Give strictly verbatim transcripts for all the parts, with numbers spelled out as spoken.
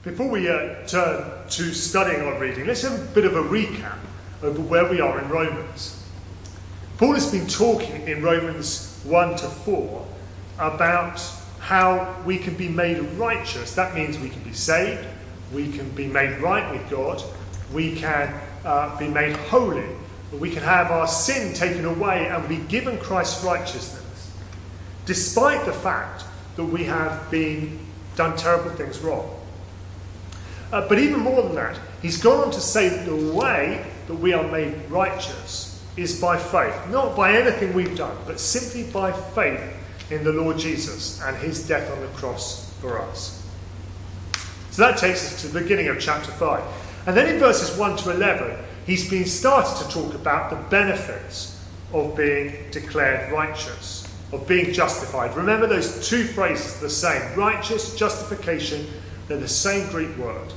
Before we uh, turn to studying our reading, let's have a bit of a recap over where we are in Romans. Paul has been talking in Romans one to four about how we can be made righteous. That means we can be saved, we can be made right with God, we can uh, be made holy, we can have our sin taken away and be given Christ's righteousness, despite the fact that we have been done terrible things wrong. Uh, but even more than that, he's gone on to say that the way that we are made righteous is by faith. Not by anything we've done, but simply by faith in the Lord Jesus and his death on the cross for us. So that takes us to the beginning of chapter five. And then in verses one to eleven, he's been started to talk about the benefits of being declared righteous, of being justified. Remember, those two phrases are the same. Righteous, justification, they're the same Greek word.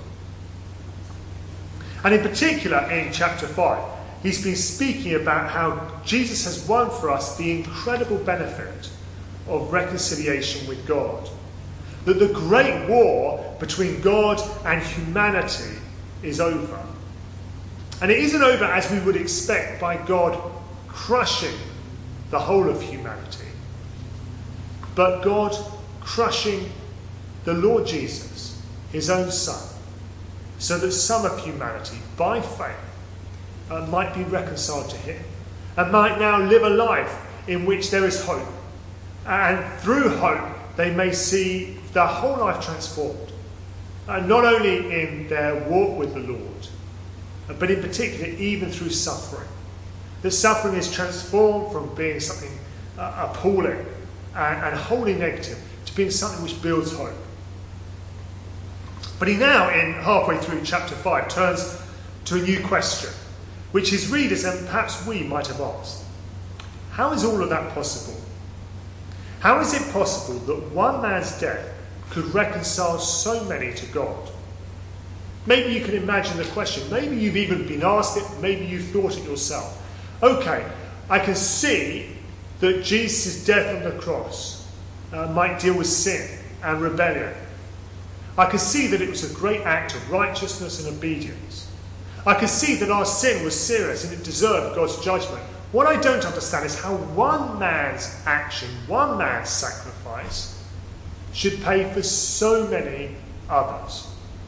And in particular, in chapter five, he's been speaking about how Jesus has won for us the incredible benefit of reconciliation with God. That the great war between God and humanity is over. And it isn't over as we would expect by God crushing the whole of humanity, but God crushing the Lord Jesus, his own Son, so that some of humanity, by faith, uh, might be reconciled to him and might now live a life in which there is hope. And through hope, they may see their whole life transformed. Uh, not only in their walk with the Lord, uh, but in particular, even through suffering. The suffering is transformed from being something uh, appalling and, and wholly negative to being something which builds hope. But he now, in halfway through chapter five, turns to a new question, which his readers and perhaps we might have asked. How is all of that possible? How is it possible that one man's death could reconcile so many to God? Maybe you can imagine the question. Maybe you've even been asked it. Maybe you've thought it yourself. Okay, I can see that Jesus' death on the cross uh, might deal with sin and rebellion. I can see that it was a great act of righteousness and obedience. I can see that our sin was serious and it deserved God's judgment. What I don't understand is how one man's action, one man's sacrifice, should pay for so many others.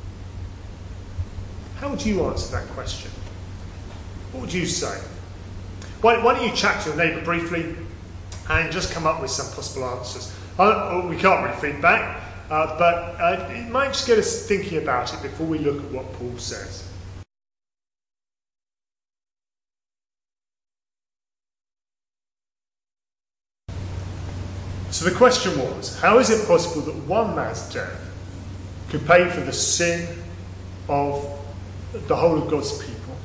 How would you answer that question? What would you say? Why, why don't you chat to your neighbour briefly and just come up with some possible answers? Uh, we can't really feedback. Uh, but uh, it might just get us thinking about it before we look at what Paul says. So the question was, how is it possible that one man's death could pay for the sin of the whole of God's people?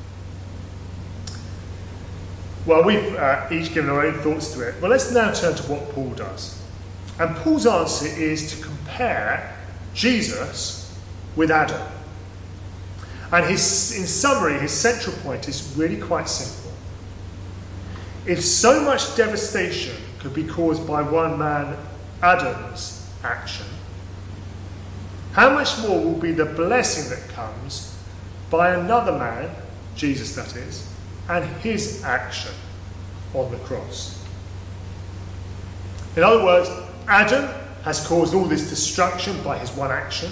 Well, we've uh, each given our own thoughts to it. Well, let's now turn to what Paul does. And Paul's answer is to compare Jesus with Adam. And his, in summary, his central point is really quite simple. If so much devastation could be caused by one man, Adam's action, how much more will be the blessing that comes by another man, Jesus that is, and his action on the cross? In other words, Adam has caused all this destruction by his one action.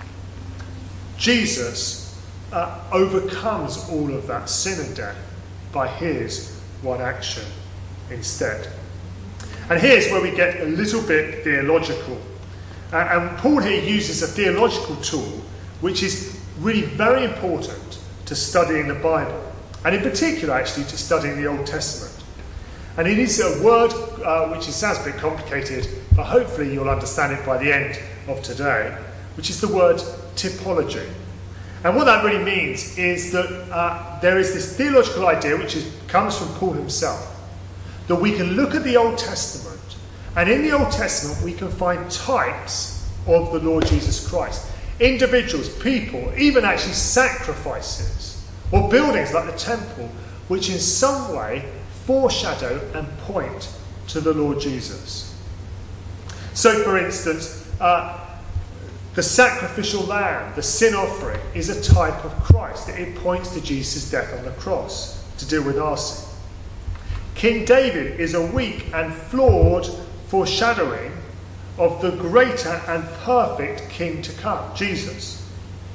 Jesus uh, overcomes all of that sin and death by his one action instead. And here's where we get a little bit theological. Uh, and Paul here uses a theological tool which is really very important to studying the Bible. And in particular, actually, to studying the Old Testament. And it is a word uh, which is, sounds a bit complicated, but hopefully you'll understand it by the end of today, which is the word typology. And what that really means is that uh, there is this theological idea, which is, comes from Paul himself, that we can look at the Old Testament, and in the Old Testament we can find types of the Lord Jesus Christ. Individuals, people, even actually sacrifices, or buildings like the temple, which in some way foreshadow and point to the Lord Jesus. So, for instance, uh, The sacrificial lamb, the sin offering, is a type of Christ. It points to Jesus' death on the cross to deal with our sin. King David is a weak and flawed foreshadowing of the greater and perfect king to come, Jesus.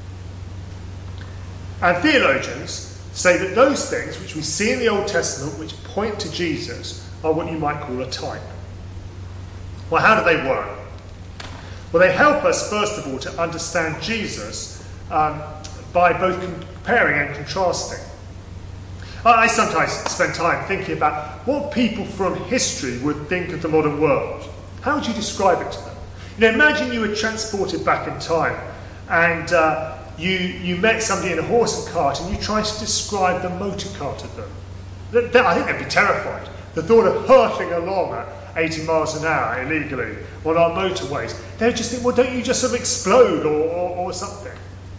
And theologians say that those things which we see in the Old Testament which point to Jesus are what you might call a type. Well, how do they work? Well, they help us, first of all, to understand Jesus um, by both comparing and contrasting. I sometimes spend time thinking about what people from history would think of the modern world. How would you describe it to them? You know, imagine you were transported back in time and uh, you, you met somebody in a horse and cart and you tried to describe the motor car to them. They, they, I think they'd be terrified. The thought of hurtling along at eighty miles an hour illegally on our motorways, they'd just think, well, don't you just sort of explode or, or, or something?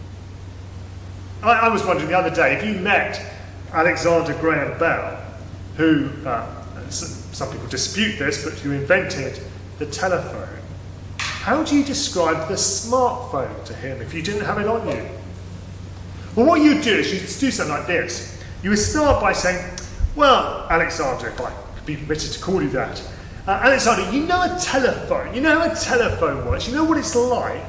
I, I was wondering the other day, if you met Alexander Graham Bell, who, uh, some people dispute this, but who invented the telephone, how do you describe the smartphone to him if you didn't have it on you? Well, what you'd do is you'd do something like this. You would start by saying, well, Alexander, if I could be permitted to call you that, uh, Alexander, you know a telephone, you know how a telephone works, you know what it's like?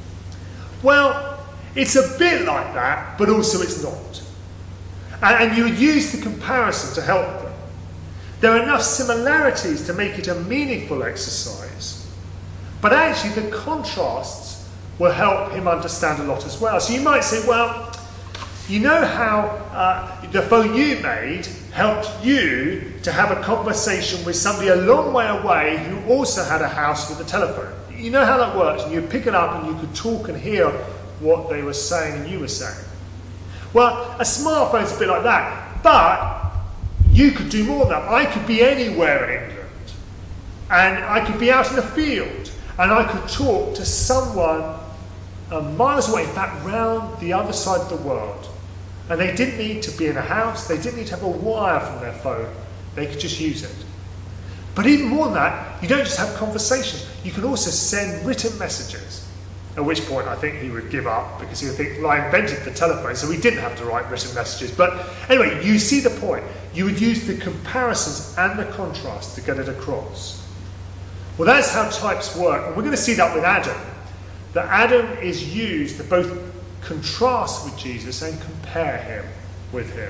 Well, it's a bit like that, but also it's not. And, and you would use the comparison to help them. There are enough similarities to make it a meaningful exercise, but actually the contrasts will help him understand a lot as well. So you might say, well, you know how uh, the phone you made helped you to have a conversation with somebody a long way away who also had a house with a telephone. You know how that works, and you pick it up and you could talk and hear what they were saying and you were saying. Well, a smartphone's a bit like that, but you could do more than that. I could be anywhere in England, and I could be out in a field, and I could talk to someone uh, miles away, in fact, round the other side of the world. And they didn't need to be in a house, they didn't need to have a wire from their phone, they could just use it. But even more than that, you don't just have conversations, you can also send written messages. At which point I think he would give up because he would think, well, I invented the telephone, so we didn't have to write written messages. But anyway, you see the point. You would use the comparisons and the contrast to get it across. Well, that's how types work. And we're going to see that with Adam. That Adam is used to both contrast with Jesus and compare him with him.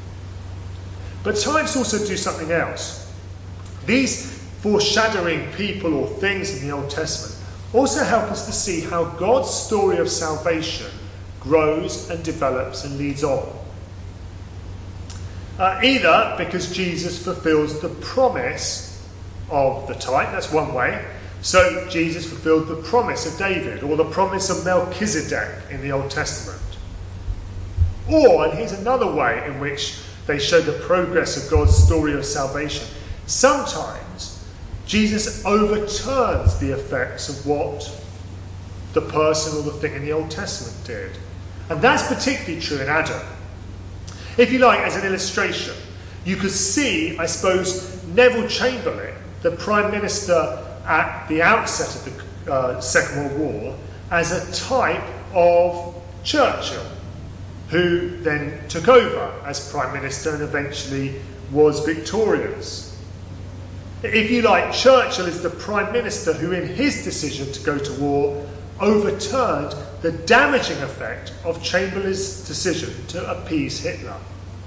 But types also do something else. These foreshadowing people or things in the Old Testament also help us to see how God's story of salvation grows and develops and leads on. Uh, either because Jesus fulfills the promise of the type, that's one way. So Jesus fulfilled the promise of David or the promise of Melchizedek in the Old Testament. Or, and here's another way in which they show the progress of God's story of salvation. Sometimes Jesus overturns the effects of what the person or the thing in the Old Testament did. And that's particularly true in Adam. If you like, as an illustration, you could see, I suppose, Neville Chamberlain, the Prime Minister at the outset of the uh, Second World War, as a type of Churchill, who then took over as Prime Minister and eventually was victorious. If you like, Churchill is the Prime Minister who, in his decision to go to war, overturned the damaging effect of Chamberlain's decision to appease Hitler.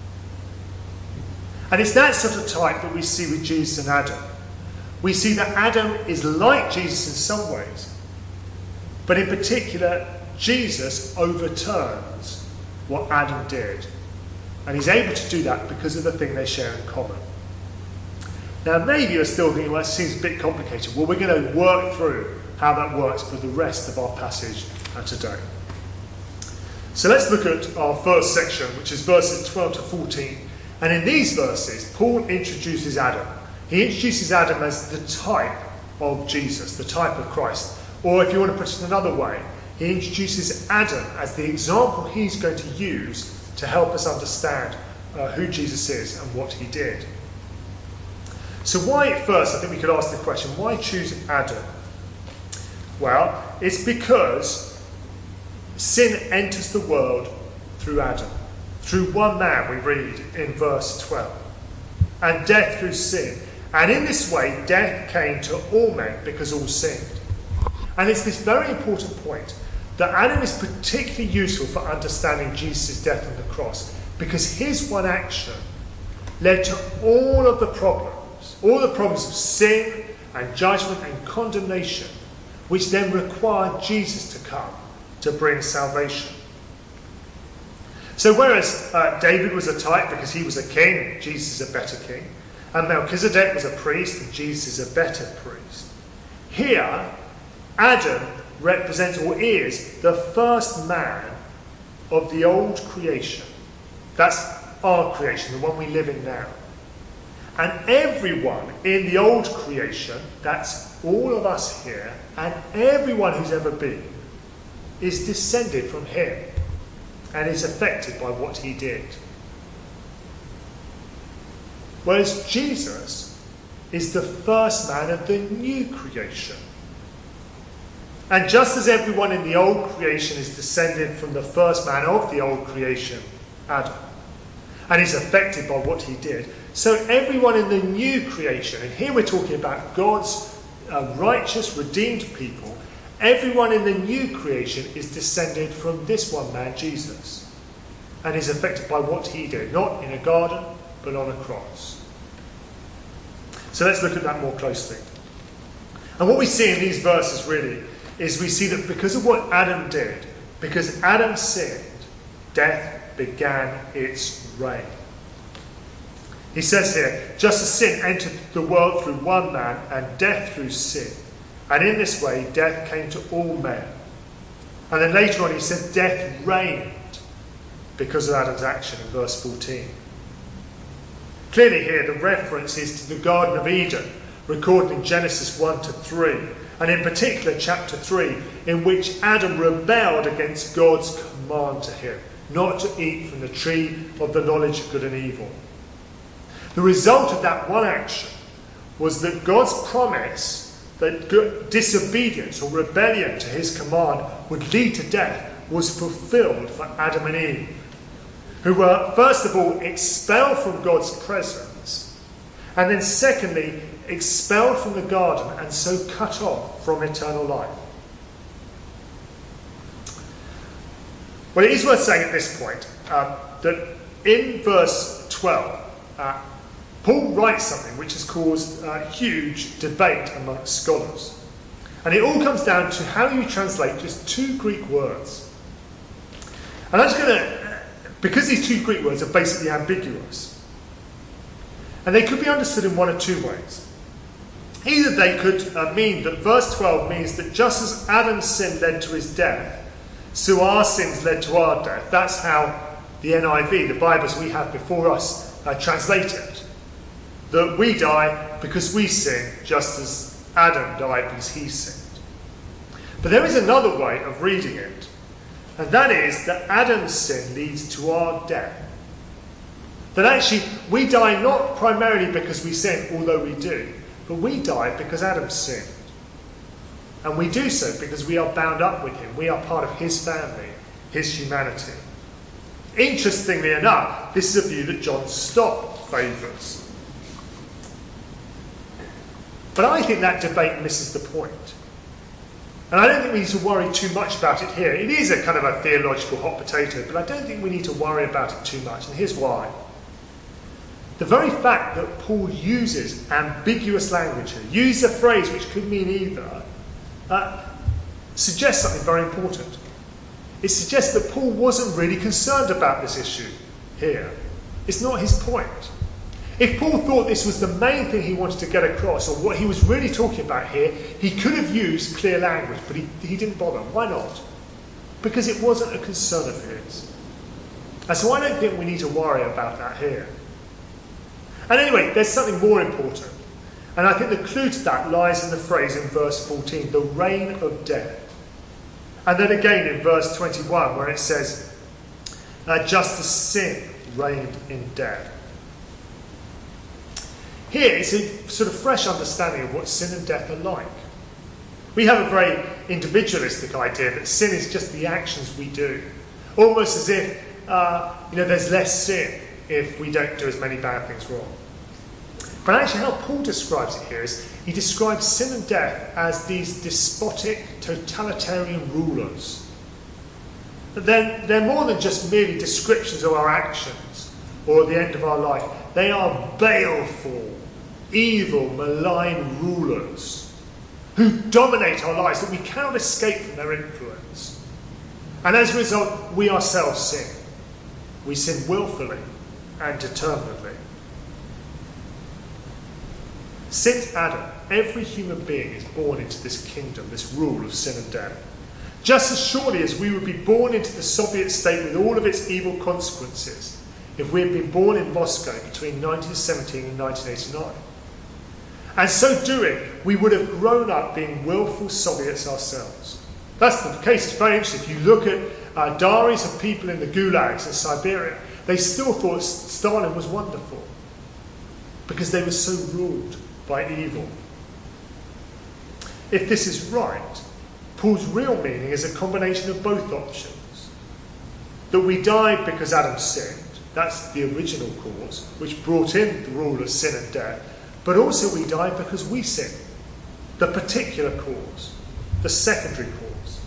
And it's that sort of type that we see with Jesus and Adam. We see that Adam is like Jesus in some ways, but in particular, Jesus overturns what Adam did. And he's able to do that because of the thing they share in common. Now, maybe you're still thinking, well, it seems a bit complicated. Well, we're going to work through how that works for the rest of our passage today. So let's look at our first section, which is verses twelve to fourteen. And in these verses, Paul introduces Adam. He introduces Adam as the type of Jesus, the type of Christ. Or if you want to put it another way, he introduces Adam as the example he's going to use to help us understand uh, who Jesus is and what he did. So why, first, I think we could ask the question, why choose Adam? Well, it's because sin enters the world through Adam. Through one man, we read in verse twelve. And death through sin. And in this way, death came to all men because all sinned. And it's this very important point that Adam is particularly useful for understanding Jesus' death on the cross, because his one action led to all of the problems, all the problems of sin and judgment and condemnation, which then required Jesus to come to bring salvation. So whereas uh, David was a type because he was a king, Jesus is a better king, and Melchizedek was a priest and Jesus is a better priest, here Adam represents, or is, the first man of the old creation. That's our creation, the one we live in now. And everyone in the old creation, that's all of us here, and everyone who's ever been, is descended from him and is affected by what he did. Whereas Jesus is the first man of the new creation. And just as everyone in the old creation is descended from the first man of the old creation, Adam, and is affected by what he did, so everyone in the new creation, and here we're talking about God's uh, righteous, redeemed people, everyone in the new creation is descended from this one man, Jesus, and is affected by what he did, not in a garden, but on a cross. So let's look at that more closely. And what we see in these verses really is we see that because of what Adam did, because Adam sinned, death began its reign. He says here, just as sin entered the world through one man, and death through sin, and in this way death came to all men. And then later on he said death reigned because of Adam's action in verse fourteen. Clearly here the reference is to the Garden of Eden, recorded in Genesis one to three, and in particular chapter three, in which Adam rebelled against God's command to him, not to eat from the tree of the knowledge of good and evil. The result of that one action was that God's promise that disobedience or rebellion to his command would lead to death was fulfilled for Adam and Eve, who were, first of all, expelled from God's presence, and then secondly, expelled from the garden and so cut off from eternal life. Well, it is worth saying at this point uh, that in verse twelve, uh, Paul writes something which has caused uh, huge debate amongst scholars. And it all comes down to how you translate just two Greek words. And I'm just going to, because these two Greek words are basically ambiguous, and they could be understood in one of two ways. Either they could uh, mean that verse twelve means that just as Adam's sin led to his death, so our sins led to our death. That's how the N I V, the Bibles we have before us, uh, translate it. That we die because we sin, just as Adam died because he sinned. But there is another way of reading it, and that is that Adam's sin leads to our death. That actually we die not primarily because we sin, although we do, but we die because Adam sinned. And we do so because we are bound up with him. We are part of his family, his humanity. Interestingly enough, this is a view that John Stott favours. But I think that debate misses the point. And I don't think we need to worry too much about it here. It is a kind of a theological hot potato, but I don't think we need to worry about it too much. And here's why. The very fact that Paul uses ambiguous language here, uses a phrase which could mean either, uh, suggests something very important. It suggests that Paul wasn't really concerned about this issue here. It's not his point. If Paul thought this was the main thing he wanted to get across, or what he was really talking about here, he could have used clear language, but he, he didn't bother. Why not? Because it wasn't a concern of his. And so I don't think we need to worry about that here. And anyway, there's something more important. And I think the clue to that lies in the phrase in verse fourteen, the reign of death. And then again in verse twenty-one, where it says, uh, just as sin reigned in death. Here it's a sort of fresh understanding of what sin and death are like. We have a very individualistic idea that sin is just the actions we do. Almost as if, uh, you know, there's less sin if we don't do as many bad things wrong. But actually how Paul describes it here is he describes sin and death as these despotic, totalitarian rulers. They're, they're more than just merely descriptions of our actions or the end of our life. They are baleful, evil, malign rulers who dominate our lives, that we cannot escape from their influence. And as a result, we ourselves sin. We sin willfully and determinedly. Since Adam, every human being is born into this kingdom, this rule of sin and death. Just as surely as we would be born into the Soviet state with all of its evil consequences if we had been born in Moscow between nineteen seventeen and nineteen eighty-nine. And so doing, we would have grown up being willful Soviets ourselves. That's the case. It's very interesting. If you look at uh, diaries of people in the gulags in Siberia, they still thought Stalin was wonderful because they were so ruled by evil. If this is right, Paul's real meaning is a combination of both options. That we died because Adam sinned, that's the original cause, which brought in the rule of sin and death, but also we died because we sinned, the particular cause, the secondary cause.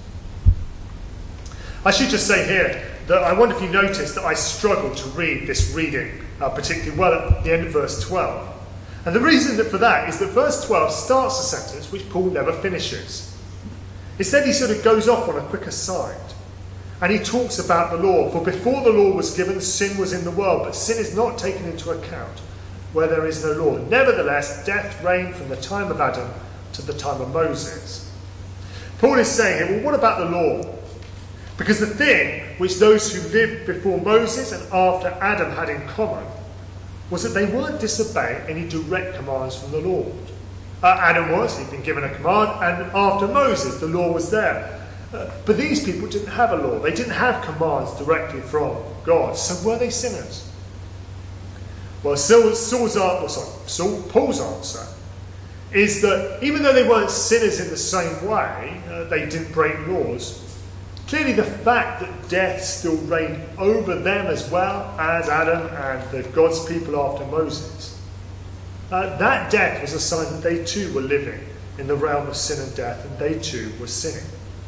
I should just say here that I wonder if you noticed that I struggled to read this reading uh, particularly well at the end of verse twelve. And the reason that for that is that verse twelve starts a sentence which Paul never finishes. Instead, he sort of goes off on a quick aside. And he talks about the law. For before the law was given, sin was in the world, but sin is not taken into account where there is no law. Nevertheless, death reigned from the time of Adam to the time of Moses. Paul is saying here, well, what about the law? Because the thing which those who lived before Moses and after Adam had in common was that they weren't disobeying any direct commands from the Lord. Uh, Adam was, he'd been given a command, and after Moses, the law was there. Uh, but these people didn't have a law. They didn't have commands directly from God. So were they sinners? Well, Saul's, Saul's answer, sorry, Saul, Paul's answer is that even though they weren't sinners in the same way, uh, they didn't break laws, clearly the fact that death still reigned over them as well as Adam and the God's people after Moses, uh, that death was a sign that they too were living in the realm of sin and death, and they too were sinning.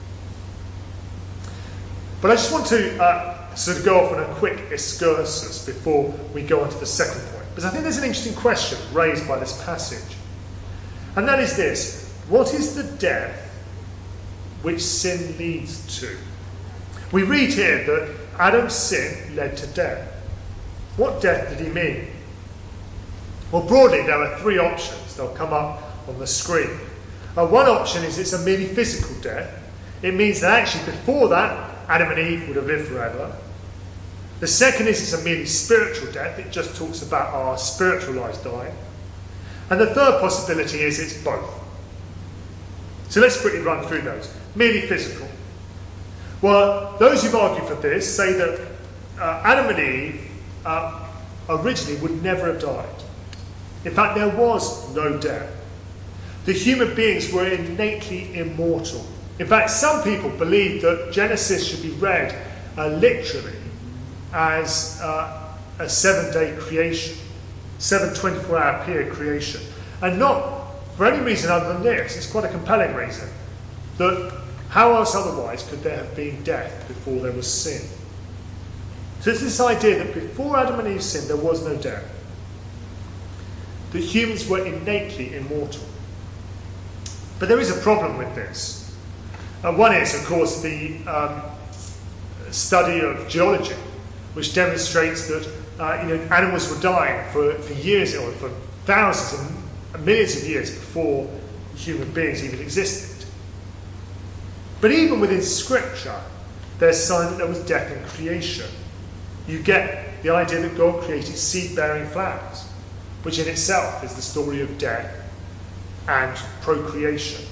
But I just want to uh, sort of go off on a quick excursus before we go on to the second point, because I think there's an interesting question raised by this passage. And that is this: what is the death which sin leads to? We read here that Adam's sin led to death. What death did he mean? Well, broadly, there are three options. They'll come up on the screen. Uh, one option is it's a merely physical death. It means that actually before that, Adam and Eve would have lived forever. The second is it's a merely spiritual death. It just talks about our spiritual lives dying. And the third possibility is it's both. So let's quickly run through those. Merely physical. Well, those who've argued for this say that uh, Adam and Eve uh, originally would never have died. In fact, there was no death. The human beings were innately immortal. In fact, some people believe that Genesis should be read uh, literally as uh, a seven-day creation, seven twenty-four-hour period creation, and not for any reason other than this. It's quite a compelling reason. That how else otherwise could there have been death before there was sin? So it's this idea that before Adam and Eve sinned, there was no death. That humans were innately immortal. But there is a problem with this. Uh, one is, of course, the um, study of geology, which demonstrates that uh, you know, animals were dying for, for years, or for thousands and millions of years before human beings even existed. But even within Scripture, there's sign that there was death in creation. You get the idea that God created seed-bearing flowers, which in itself is the story of death and procreation.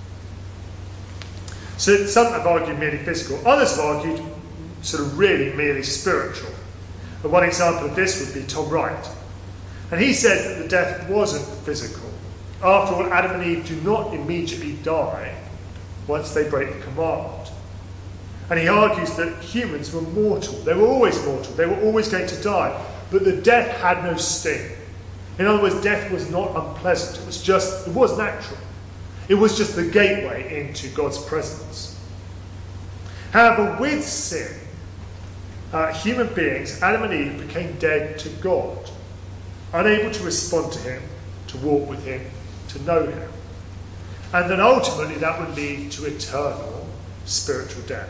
So some have argued merely physical, others have argued sort of really merely spiritual. And one example of this would be Tom Wright. And he says that the death wasn't physical. After all, Adam and Eve do not immediately die once they break the commandment. And he argues that humans were mortal. They were always mortal. They were always going to die. But the death had no sting. In other words, death was not unpleasant. It was just, it was natural. It was just the gateway into God's presence. However, with sin, uh, human beings, Adam and Eve, became dead to God, unable to respond to him, to walk with him, to know him. And then ultimately that would lead to eternal spiritual death.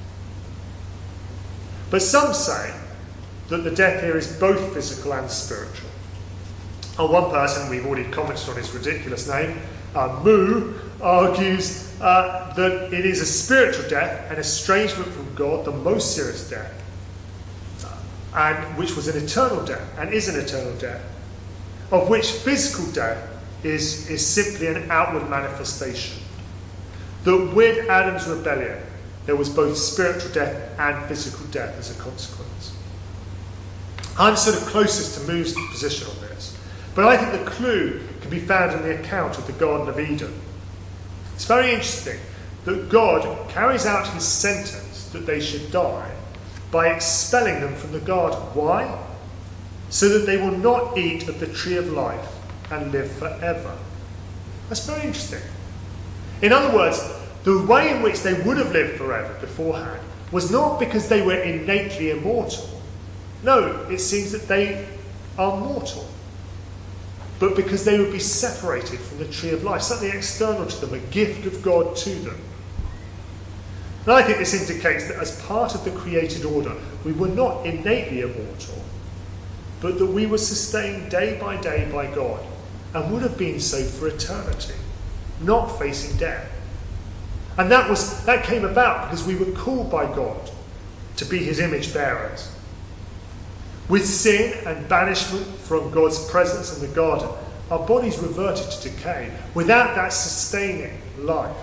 But some say that the death here is both physical and spiritual. And one person, we've already commented on his ridiculous name, uh, Moo, argues uh, that it is a spiritual death, an estrangement from God, the most serious death, and which was an eternal death, and is an eternal death, of which physical death is, is simply an outward manifestation. That with Adam's rebellion, there was both spiritual death and physical death as a consequence. I'm sort of closest to Moo's position on this, but I think the clue can be found in the account of the Garden of Eden. It's very interesting that God carries out his sentence that they should die by expelling them from the garden. Why? So that they will not eat of the tree of life and live forever. That's very interesting. In other words, the way in which they would have lived forever beforehand was not because they were innately immortal. No, it seems that they are mortal. But because they would be separated from the tree of life, something external to them, a gift of God to them. And I think this indicates that as part of the created order, we were not innately immortal, but that we were sustained day by day by God, and would have been so for eternity, not facing death. And that was that came about because we were called by God to be his image bearers. With sin and banishment from God's presence in the garden, our bodies reverted to decay without that sustaining life.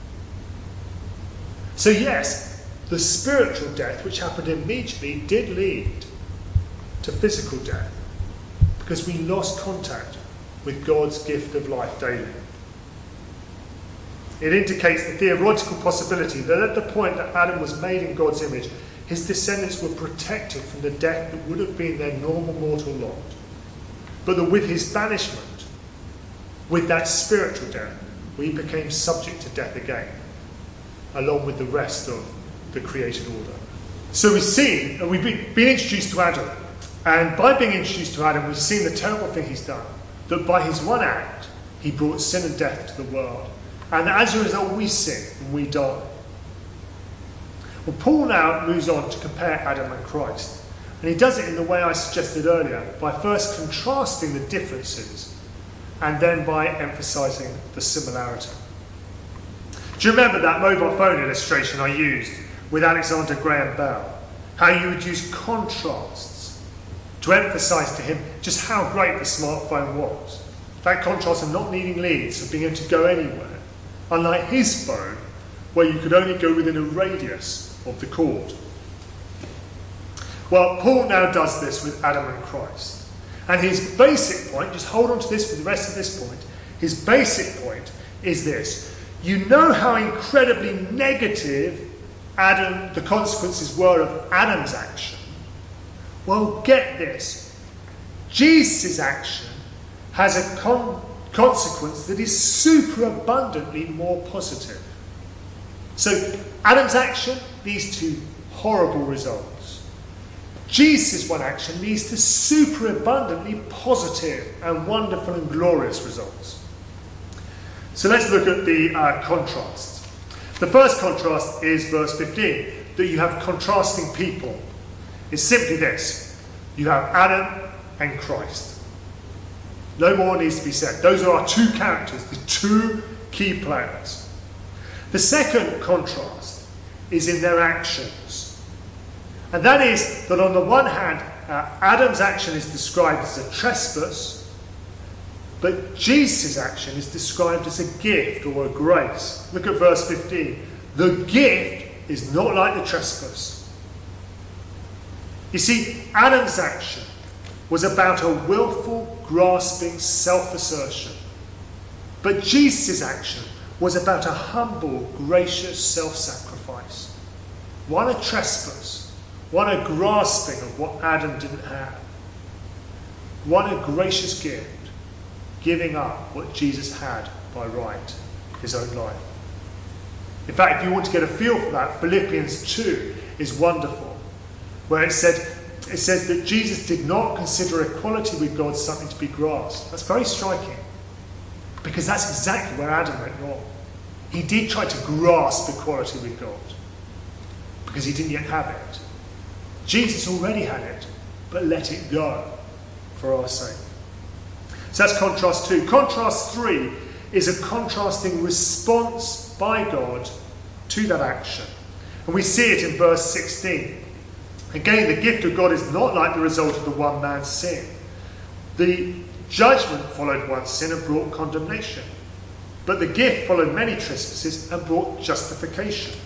So yes, the spiritual death which happened immediately did lead to physical death because we lost contact with God's gift of life daily. It indicates the theoretical possibility that at the point that Adam was made in God's image, his descendants were protected from the death that would have been their normal mortal lot. But that with his banishment, with that spiritual death, we became subject to death again, along with the rest of the created order. So we've seen, we've been, been introduced to Adam, and by being introduced to Adam, we've seen the terrible thing he's done, that by his one act, he brought sin and death to the world. And as a result, we sin and we die. Well, Paul now moves on to compare Adam and Christ. And he does it in the way I suggested earlier, by first contrasting the differences and then by emphasising the similarity. Do you remember that mobile phone illustration I used with Alexander Graham Bell? How you would use contrasts to emphasise to him just how great the smartphone was. That contrast of not needing leads, of being able to go anywhere. Unlike his phone, where you could only go within a radius of the cord. Well, Paul now does this with Adam and Christ. And his basic point, just hold on to this for the rest of this point, his basic point is this. You know how incredibly negative Adam, the consequences were of Adam's action? Well, get this. Jesus' action has a con- consequence that is super abundantly more positive. So, Adam's action leads to horrible results. Jesus' one action leads to super abundantly positive and wonderful and glorious results. So let's look at the uh, contrasts. The first contrast is verse fifteen, that you have contrasting people. It's simply this. You have Adam and Christ. No more needs to be said. Those are our two characters, the two key players. The second contrast is in their actions. And that is that on the one hand, uh, Adam's action is described as a trespass, but Jesus' action is described as a gift or a grace. Look at verse fifteen. The gift is not like the trespass. You see, Adam's action was about a willful, grasping self-assertion. But Jesus' action was about a humble, gracious self-sacrifice. One a trespass, one a grasping of what Adam didn't have. One a gracious gift, giving up what Jesus had by right, his own life. In fact, if you want to get a feel for that, Philippians two is wonderful, where it said, it says that Jesus did not consider equality with God something to be grasped. That's very striking, because that's exactly where Adam went wrong. He did try to grasp equality with God, because he didn't yet have it. Jesus already had it, but let it go for our sake. So that's contrast two. Contrast three is a contrasting response by God to that action. And we see it in verse sixteen. Again, the gift of God is not like the result of the one man's sin. The judgment followed one sin and brought condemnation. But the gift followed many trespasses and brought justification.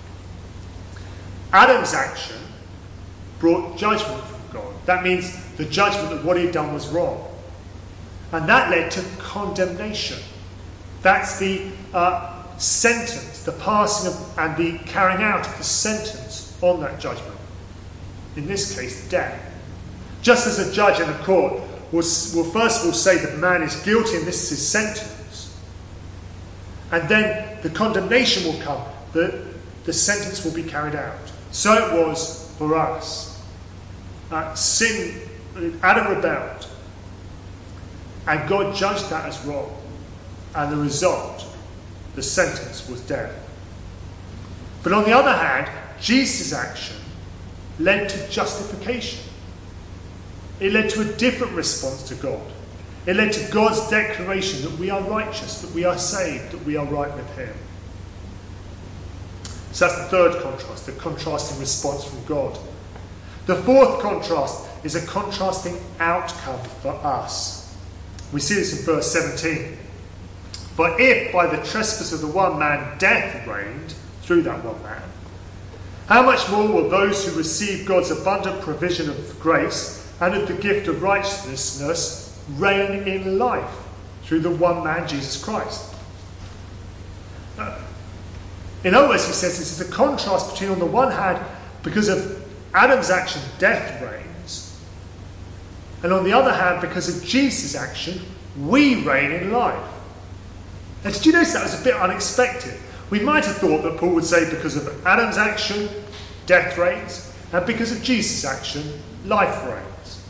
Adam's action brought judgment from God. That means the judgment that what he'd done was wrong. And that led to condemnation. That's the uh, sentence, the passing of and the carrying out of the sentence on that judgment. In this case, death. Just as a judge in a court will, will first of all say that the man is guilty and this is his sentence. And then the condemnation will come, that the sentence will be carried out. So it was for us. Uh, sin, Adam rebelled. And God judged that as wrong. And the result, the sentence, was death. But on the other hand, Jesus' action led to justification. It led to a different response to God. It led to God's declaration that we are righteous, that we are saved, that we are right with him. So that's the third contrast, the contrasting response from God. The fourth contrast is a contrasting outcome for us. We see this in verse seventeen. But if by the trespass of the one man death reigned through that one man, how much more will those who receive God's abundant provision of grace and of the gift of righteousness reign in life through the one man, Jesus Christ? Uh, in other words, he says this is a contrast between, on the one hand, because of Adam's action, death reigns, and on the other hand, because of Jesus' action, we reign in life. Now, did you notice that was a bit unexpected? We might have thought that Paul would say because of Adam's action, death reigns, and because of Jesus' action, life reigns.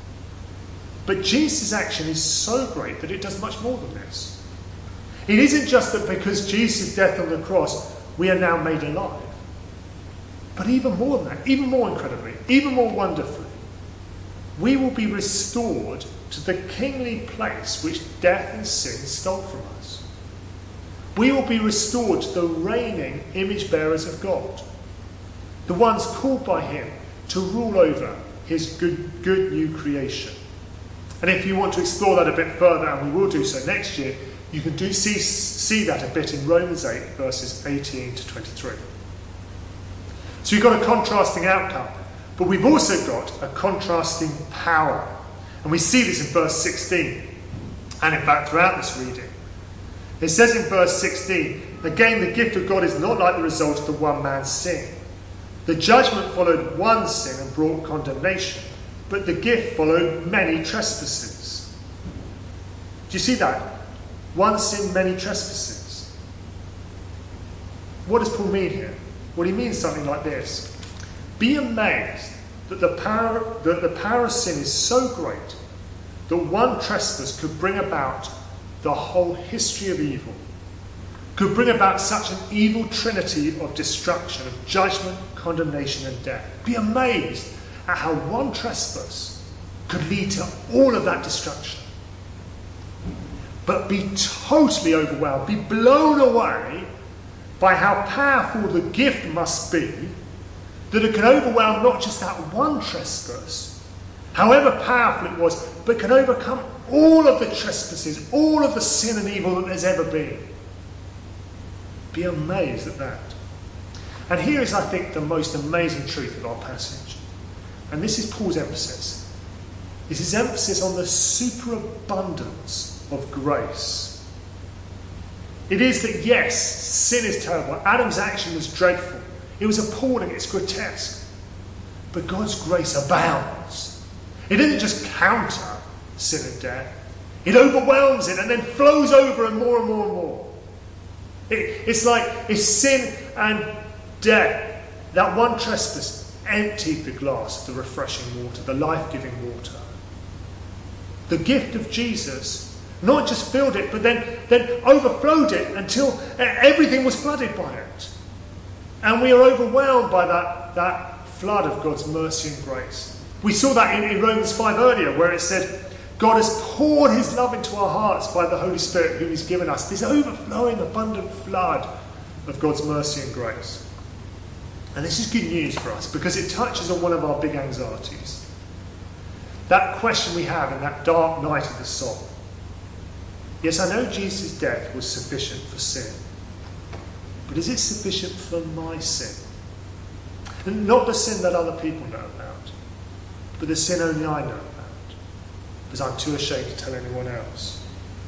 But Jesus' action is so great that it does much more than this. It isn't just that because Jesus' death on the cross, we are now made alive. But even more than that, even more incredibly, even more wonderfully, we will be restored to the kingly place which death and sin stole from us. We will be restored to the reigning image bearers of God, the ones called by him to rule over his good, good new creation. And if you want to explore that a bit further, and we will do so next year, you can do see, see that a bit in Romans eight, verses eighteen to twenty-three. So you've got a contrasting outcome, but we've also got a contrasting power. And we see this in verse sixteen, and in fact throughout this reading. It says in verse sixteen, again, the gift of God is not like the result of the one man's sin. The judgment followed one sin and brought condemnation, but the gift followed many trespasses. Do you see that? One sin, many trespasses. What does Paul mean here? Well, he means something like this. Be amazed that the power, that the power of sin is so great that one trespass could bring about the whole history of evil, could bring about such an evil trinity of destruction, of judgment, condemnation and death. Be amazed at how one trespass could lead to all of that destruction. But be totally overwhelmed, be blown away by how powerful the gift must be, that it can overwhelm not just that one trespass, however powerful it was, but can overcome all of the trespasses, all of the sin and evil that there's ever been. Be amazed at that. And here is, I think, the most amazing truth of our passage. And this is Paul's emphasis. It's his emphasis on the superabundance of grace. It is that, yes, sin is terrible. Adam's action was dreadful. It was appalling. It's grotesque. But God's grace abounds. It doesn't just counter sin and death. It overwhelms it and then flows over and more and more and more. It, it's like if sin and death, that one trespass, emptied the glass of the refreshing water, the life-giving water. The gift of Jesus not just filled it, but then, then overflowed it until everything was flooded by it. And we are overwhelmed by that, that flood of God's mercy and grace. We saw that in, in Romans five earlier, where it said, God has poured his love into our hearts by the Holy Spirit whom he's given us. This overflowing, abundant flood of God's mercy and grace. And this is good news for us because it touches on one of our big anxieties. That question we have in that dark night of the soul. Yes, I know Jesus' death was sufficient for sin. But is it sufficient for my sin? And not the sin that other people know about, but the sin only I know about. Because I'm too ashamed to tell anyone else.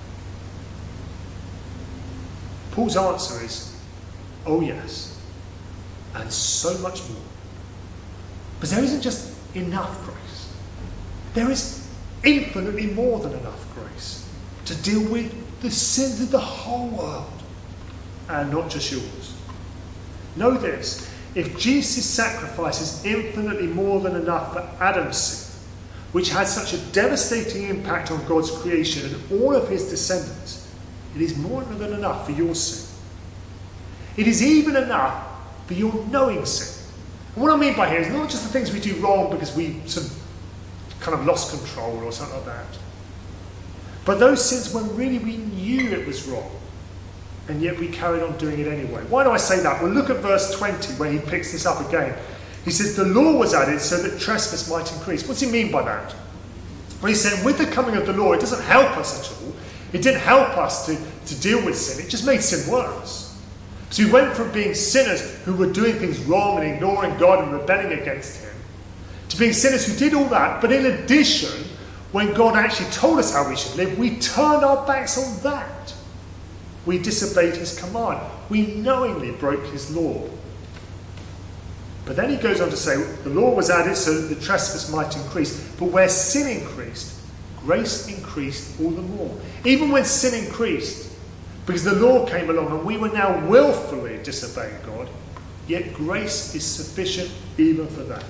Paul's answer is, oh yes, and so much more. But there isn't just enough grace. There is infinitely more than enough grace to deal with the sins of the whole world, and not just yours. Know this, if Jesus' sacrifice is infinitely more than enough for Adam's sin, which had such a devastating impact on God's creation and all of his descendants, it is more than enough for your sin. It is even enough for your knowing sin. And what I mean by here is not just the things we do wrong because we sort of kind of lost control or something like that, but those sins when really we knew it was wrong, and yet we carried on doing it anyway. Why do I say that? Well, look at verse twenty where he picks this up again. He says, the law was added so that trespass might increase. What's he mean by that? Well, he's saying with the coming of the law, it doesn't help us at all. It didn't help us to, to deal with sin. It just made sin worse. So we went from being sinners who were doing things wrong and ignoring God and rebelling against him, to being sinners who did all that, but in addition, when God actually told us how we should live, we turned our backs on that. We disobeyed his command. We knowingly broke his law. But then he goes on to say, the law was added so that the trespass might increase. But where sin increased, grace increased all the more. Even when sin increased, because the law came along and we were now willfully disobeying God, yet grace is sufficient even for that.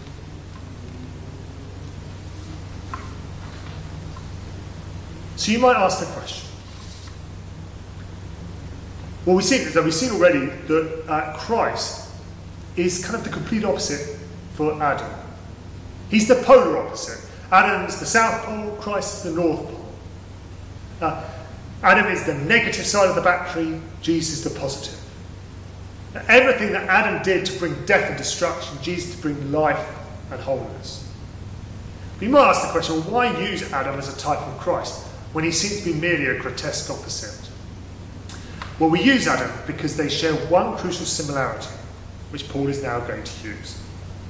So you might ask the question. Well, we've seen, we've seen already that uh, Christ is kind of the complete opposite for Adam. He's the polar opposite. Adam is the South Pole, Christ is the North Pole. Uh, Adam is the negative side of the battery, Jesus is the positive. Now, everything that Adam did to bring death and destruction, Jesus to bring life and wholeness. But you might ask the question, well, why use Adam as a type of Christ when he seems to be merely a grotesque opposite? Well, we use Adam because they share one crucial similarity, which Paul is now going to use.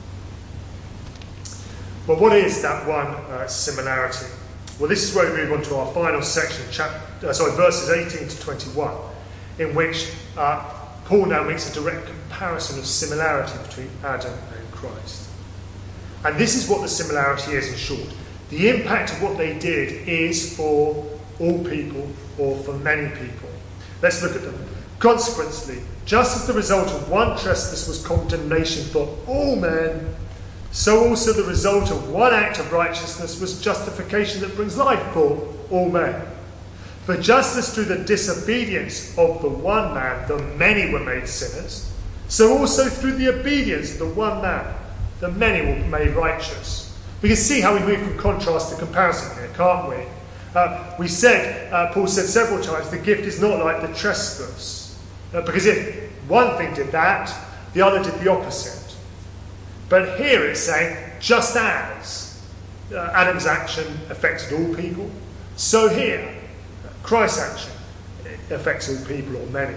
Well, what is that one uh, similarity? Well, this is where we move on to our final section, chapter, uh, sorry, verses eighteen to twenty-one, in which uh, Paul now makes a direct comparison of similarity between Adam and Christ. And this is what the similarity is in short. The impact of what they did is for all people or for many people. Let's look at them. Consequently, just as the result of one trespass was condemnation for all men, so also the result of one act of righteousness was justification that brings life for all men. For just as through the disobedience of the one man the many were made sinners, so also through the obedience of the one man the many were made righteous. We can see how we move from contrast to comparison here, can't we? Uh, we said, uh, Paul said several times, the gift is not like the trespass. Uh, because if one thing did that, the other did the opposite. But here it's saying, just as uh, Adam's action affected all people, so here, Christ's action affects all people, or many.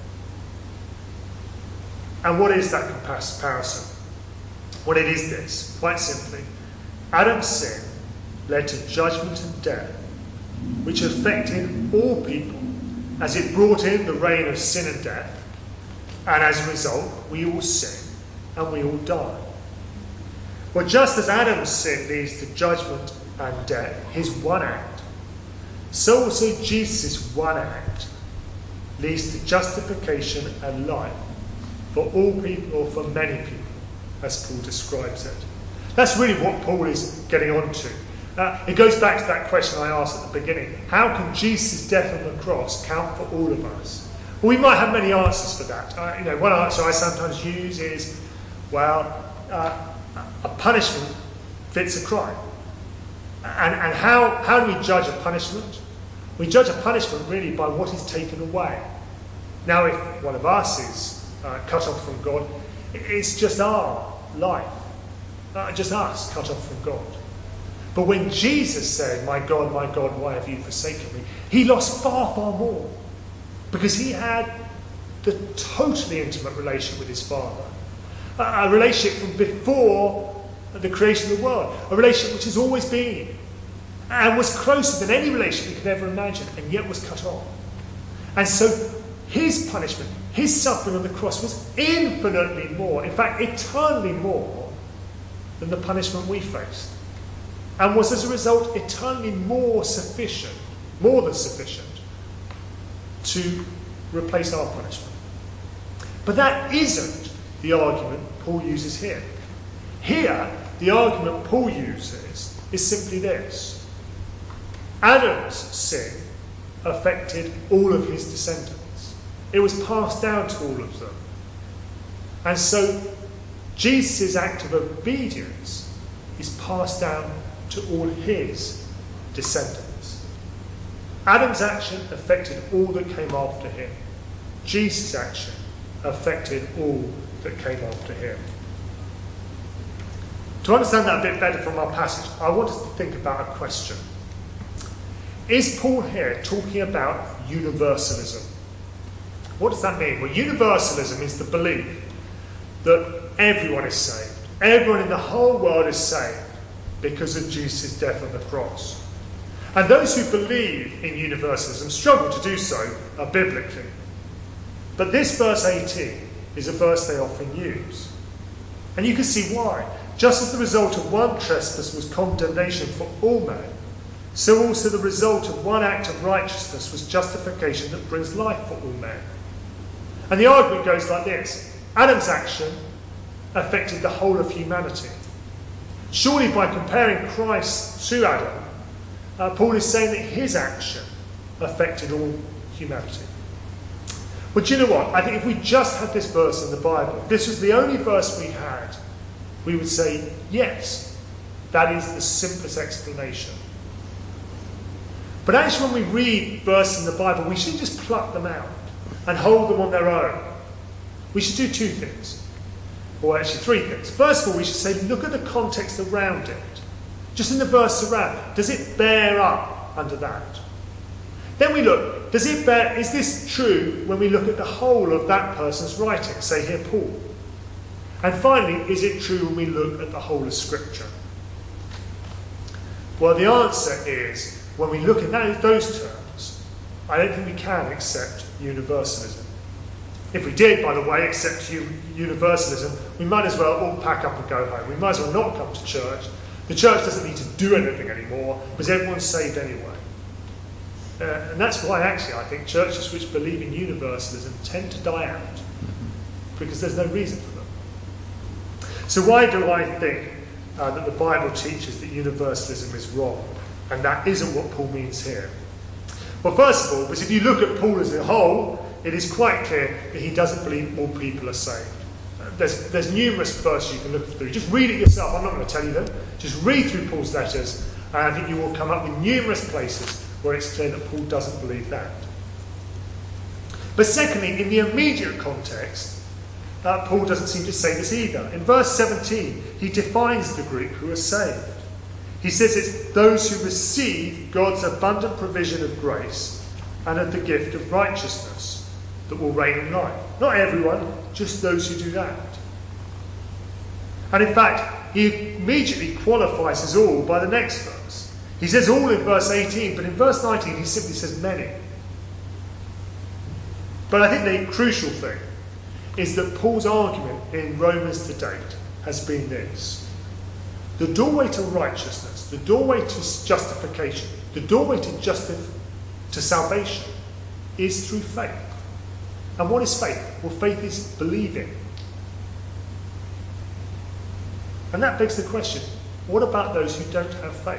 And what is that comparison? Well, it is this, quite simply. Adam's sin led to judgment and death, which affected all people as it brought in the reign of sin and death, and as a result, we all sin and we all die. Well, just as Adam's sin leads to judgment and death, his one act, so also Jesus' one act leads to justification and life for all people, or for many people, as Paul describes it. That's really what Paul is getting on to. Uh, it goes back to that question I asked at the beginning. How can Jesus' death on the cross count for all of us? Well, we might have many answers for that. Uh, you know, one answer I sometimes use is, well, uh, a punishment fits a crime. And, and how, how do we judge a punishment? We judge a punishment really by what is taken away. Now, if one of us is uh, cut off from God, it's just our life, uh, just us cut off from God. But when Jesus said, "My God, my God, why have you forsaken me?" he lost far, far more. Because he had the totally intimate relationship with his Father. A, a relationship from before the creation of the world. A relationship which has always been. And was closer than any relationship you could ever imagine. And yet was cut off. And so his punishment, his suffering on the cross was infinitely more, in fact eternally more, than the punishment we faced. And was as a result eternally more sufficient, more than sufficient, to replace our punishment. But that isn't the argument Paul uses here. Here, the argument Paul uses is simply this. Adam's sin affected all of his descendants. It was passed down to all of them. And so Jesus' act of obedience is passed down to all his descendants. Adam's action affected all that came after him. Jesus' action affected all that came after him. To understand that a bit better from our passage, I want us to think about a question. Is Paul here talking about universalism? What does that mean? Well, universalism is the belief that everyone is saved. Everyone in the whole world is saved because of Jesus' death on the cross. And those who believe in universalism struggle to do so uh, biblically. But this verse eighteen is a verse they often use. And you can see why. Just as the result of one trespass was condemnation for all men, so also the result of one act of righteousness was justification that brings life for all men. And the argument goes like this. Adam's action affected the whole of humanity. Surely by comparing Christ to Adam, uh, Paul is saying that his action affected all humanity. But do you know what? I think if we just had this verse in the Bible, this was the only verse we had, we would say, yes, that is the simplest explanation. But actually when we read verses in the Bible, we should just pluck them out and hold them on their own. We should do two things. Or actually three things. First of all, we should say, look at the context around it. Just in the verse around. Does it bear up under that? Then we look, does it bear, is this true when we look at the whole of that person's writing, say here Paul? And finally, is it true when we look at the whole of Scripture? Well, the answer is, when we look at that, those terms, I don't think we can accept universalism. If we did, by the way, accept universalism, we might as well all pack up and go home. We might as well not come to church. The church doesn't need to do anything anymore because everyone's saved anyway. Uh, and that's why, actually, I think churches which believe in universalism tend to die out because there's no reason for them. So why do I think uh, that the Bible teaches that universalism is wrong? And that isn't what Paul means here. Well, first of all, because if you look at Paul as a whole, it is quite clear that he doesn't believe all people are saved. Uh, there's, there's numerous verses you can look through. Just read it yourself. I'm not going to tell you them. Just read through Paul's letters, and I think you will come up with numerous places where it's clear that Paul doesn't believe that. But secondly, in the immediate context, uh, Paul doesn't seem to say this either. In verse seventeen, he defines the group who are saved. He says it's those who receive God's abundant provision of grace and of the gift of righteousness that will reign in life. Not everyone, just those who do that. And in fact, he immediately qualifies us all by the next verse. He says all in verse eighteen, but in verse nineteen he simply says many. But I think the crucial thing is that Paul's argument in Romans to date has been this. The doorway to righteousness, the doorway to justification, the doorway to, justi- to salvation is through faith. And what is faith? Well, faith is believing. And that begs the question, what about those who don't have faith?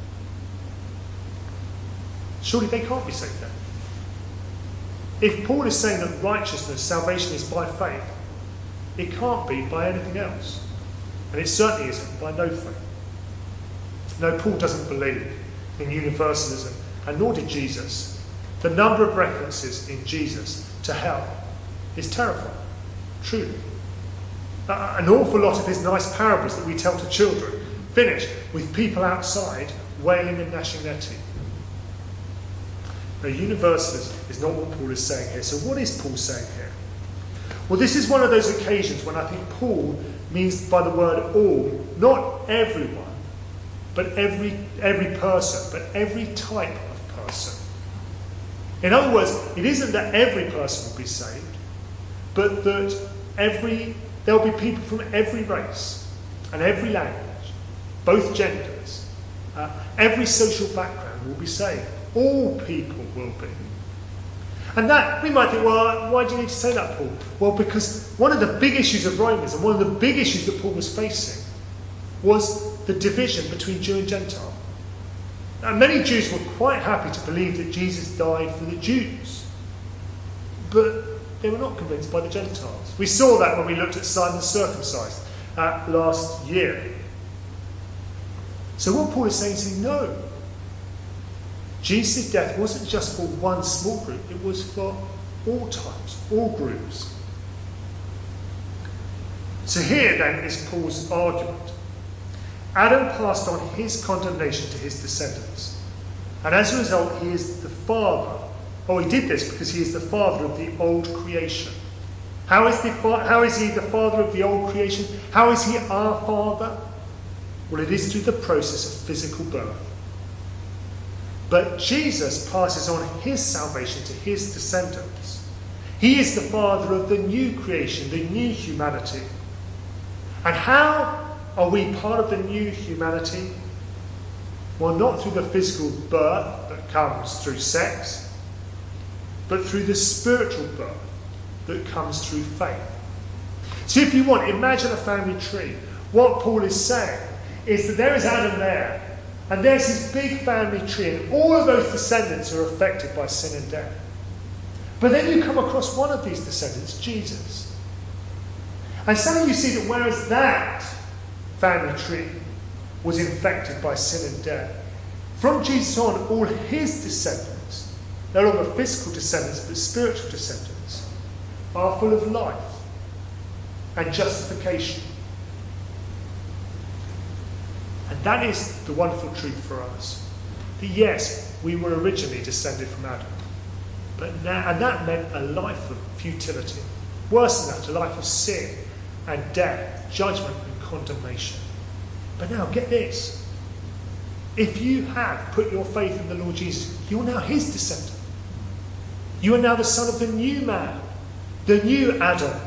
Surely they can't be saved then. If Paul is saying that righteousness, salvation is by faith, it can't be by anything else. And it certainly isn't by no faith. No, Paul doesn't believe in universalism, and nor did Jesus. The number of references in Jesus to hell is terrifying, truly. Uh, an awful lot of his nice parables that we tell to children finish with people outside wailing and gnashing their teeth. Now, universalism is not what Paul is saying here. So what is Paul saying here? Well, this is one of those occasions when I think Paul means by the word all, not everyone, but every every person, but every type of person. In other words, it isn't that every person will be saved, but that every there'll be people from every race and every language, both genders, uh, every social background will be saved. All people will be. And that, we might think, well, why do you need to say that, Paul? Well, because one of the big issues of Romans, and one of the big issues that Paul was facing, was the division between Jew and Gentile. Now, many Jews were quite happy to believe that Jesus died for the Jews, but they were not convinced by the Gentiles. We saw that when we looked at Simon the Circumcised uh, last year. So what Paul is saying is, no, Jesus' death wasn't just for one small group, it was for all types, all groups. So here then is Paul's argument. Adam passed on his condemnation to his descendants. And as a result, he is the father. Oh, he did this because he is the father of the old creation. How is, the, how is he the father of the old creation? How is he our father? Well, it is through the process of physical birth. But Jesus passes on his salvation to his descendants. He is the father of the new creation, the new humanity. And how are we part of the new humanity? Well, not through the physical birth that comes through sex, but through the spiritual birth that comes through faith. So if you want, imagine a family tree. What Paul is saying is that there is Adam there, and there's his big family tree, and all of those descendants are affected by sin and death. But then you come across one of these descendants, Jesus. And suddenly you see that whereas that family tree was infected by sin and death, from Jesus on, all his descendants, no longer physical descendants, but spiritual descendants, are full of life and justification. And that is the wonderful truth for us. That yes, we were originally descended from Adam. But now, and that meant a life of futility. Worse than that, a life of sin and death, judgment and condemnation. But now, get this. If you have put your faith in the Lord Jesus, you're now his descendant. You are now the son of the new man, the new Adam.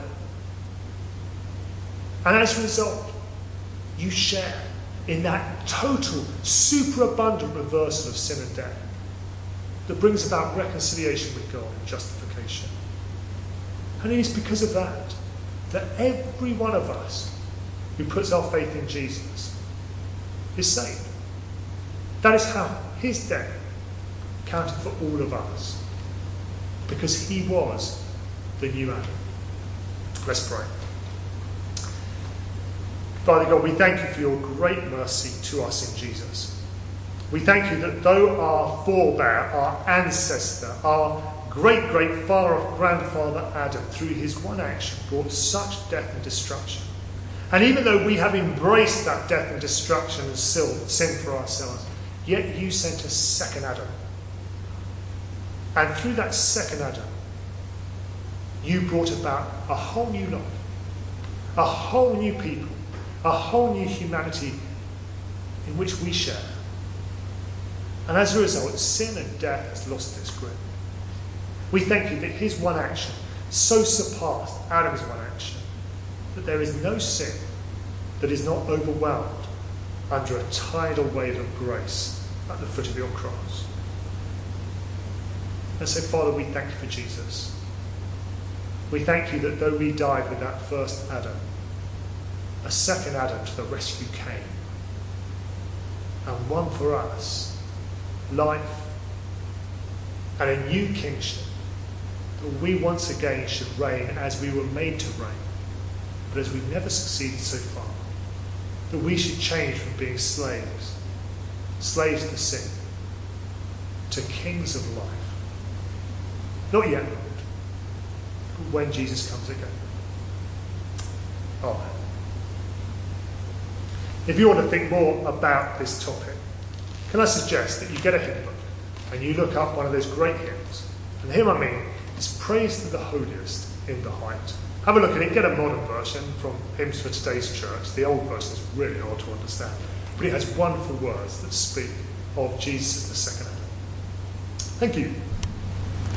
And as a result, you share in that total, superabundant reversal of sin and death that brings about reconciliation with God and justification. And it is because of that that every one of us who puts our faith in Jesus is saved. That is how his death counted for all of us, because he was the new Adam. Let's pray. Father God, we thank you for your great mercy to us in Jesus. We thank you that though our forebear, our ancestor, our great-great father-grandfather Adam, through his one action, brought such death and destruction, and even though we have embraced that death and destruction and sin for ourselves, yet you sent a second Adam. And through that second Adam, you brought about a whole new life, a whole new people, a whole new humanity in which we share. And as a result, sin and death has lost its grip. We thank you that his one action so surpassed Adam's one action that there is no sin that is not overwhelmed under a tidal wave of grace at the foot of your cross. And so, Father, we thank you for Jesus. We thank you that though we died with that first Adam, a second Adam to the rescue came and won for us life and a new kingship, that we once again should reign as we were made to reign, but as we've never succeeded so far, that we should change from being slaves, slaves to sin, to kings of life. Not yet, Lord, but when Jesus comes again. Amen. If you want to think more about this topic, can I suggest that you get a hymn book and you look up one of those great hymns. And the hymn I mean is Praise to the Holiest in the Height. Have a look at it, get a modern version from Hymns for Today's Church. The old version is really hard to understand, but it has wonderful words that speak of Jesus as the second Adam. Thank you.